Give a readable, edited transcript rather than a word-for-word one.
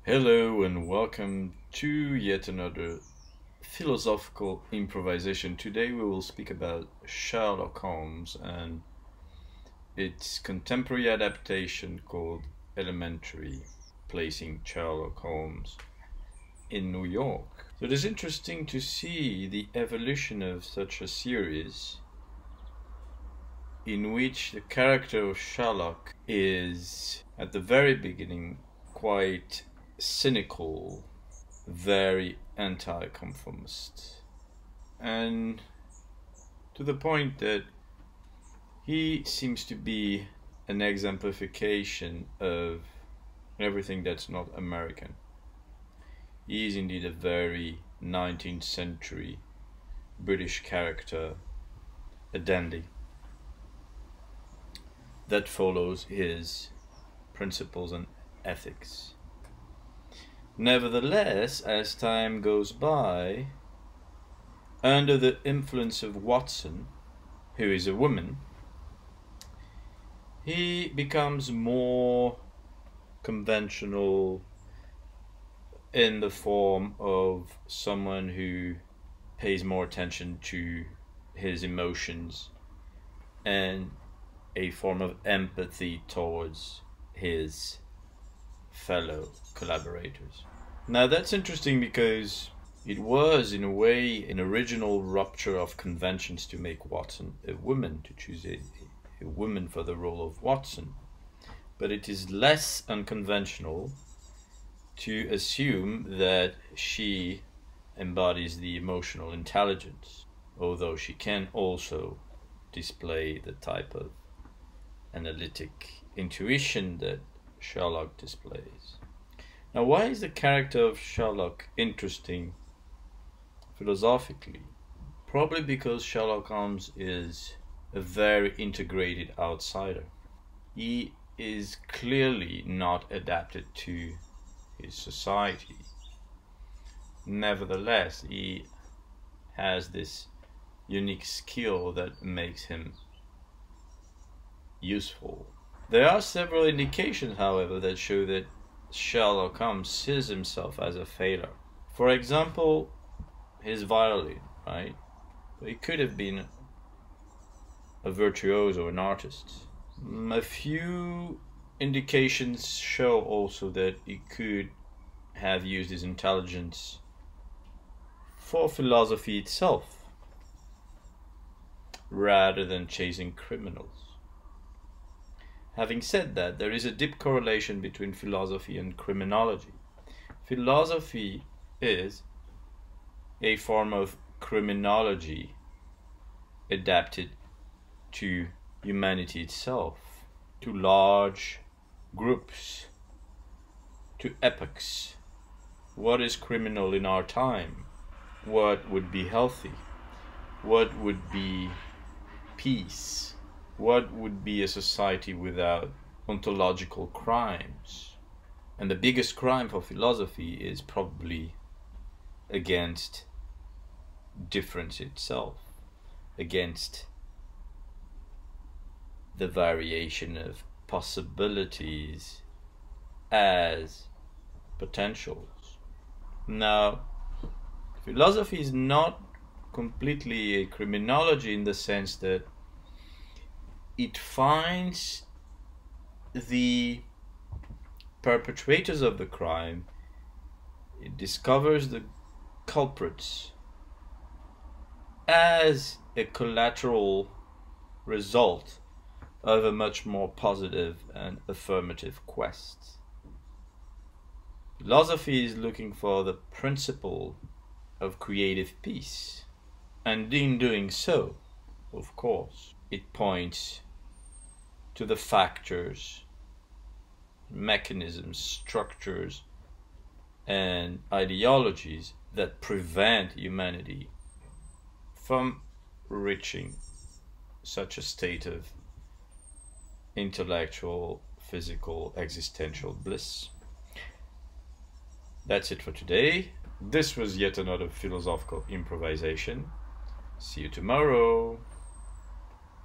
Hello and welcome to yet another philosophical improvisation. Today we will speak about Sherlock Holmes and its contemporary adaptation called Elementary, placing Sherlock Holmes in New York. So it is interesting to see the evolution of such a series in which the character of Sherlock is at the very beginning quite cynical, very anti-conformist, and to the point that he seems to be an exemplification of everything that's not American. He is indeed a very 19th century British character, a dandy that follows his principles and ethics. Nevertheless, as time goes by, under the influence of Watson, who is a woman, he becomes more conventional in the form of someone who pays more attention to his emotions and a form of empathy towards his fellow collaborators. Now that's interesting because it was in a way an original rupture of conventions to make Watson a woman, to choose a woman for the role of Watson. But it is less unconventional to assume that she embodies the emotional intelligence, although she can also display the type of analytic intuition that Sherlock displays. Now, why is the character of Sherlock interesting philosophically? Probably because Sherlock Holmes is a very integrated outsider. He is clearly not adapted to his society. Nevertheless, he has this unique skill that makes him useful. There are several indications, however, that show that Sherlock Holmes sees himself as a failure. For example, his violin, right? He could have been a virtuoso, an artist. A few indications show also that he could have used his intelligence for philosophy itself, rather than chasing criminals. Having said that, there is a deep correlation between philosophy and criminology. Philosophy is a form of criminology adapted to humanity itself, to large groups, to epochs. What is criminal in our time? What would be healthy? What would be peace? What would be a society without ontological crimes? And the biggest crime for philosophy is probably against difference itself, against the variation of possibilities as potentials. Now, philosophy is not completely a criminology in the sense that it finds the perpetrators of the crime, it discovers the culprits as a collateral result of a much more positive and affirmative quest. Philosophy is looking for the principle of creative peace, and in doing so, of course, it points to the factors, mechanisms, structures, and ideologies that prevent humanity from reaching such a state of intellectual, physical, existential bliss. That's it for today. This was yet another philosophical improvisation. See you tomorrow.